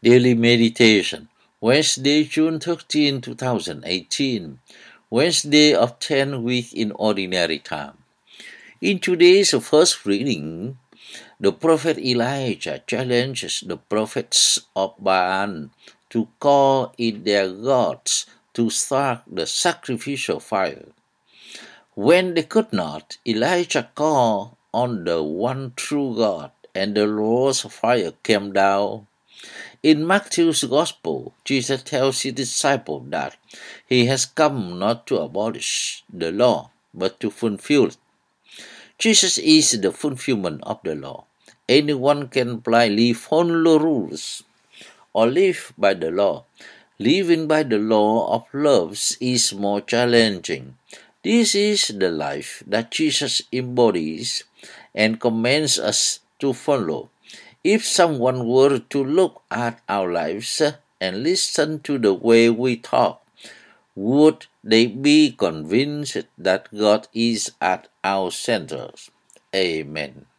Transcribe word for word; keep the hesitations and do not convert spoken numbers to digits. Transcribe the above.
Daily Meditation, Wednesday, June thirteenth, twenty eighteen, Wednesday of tenth week in Ordinary Time. In today's first reading, the prophet Elijah challenges the prophets of Baal to call in their gods to start the sacrificial fire. When they could not, Elijah called on the one true God, and the Lord's fire came down. In Matthew's Gospel, Jesus tells his disciples that he has come not to abolish the law, but to fulfill it. Jesus is the fulfillment of the law. Anyone can blindly follow the rules or live by the law. Living by the law of love is more challenging. This is the life that Jesus embodies and commands us to follow. If someone were to look at our lives and listen to the way we talk, would they be convinced that God is at our center? Amen.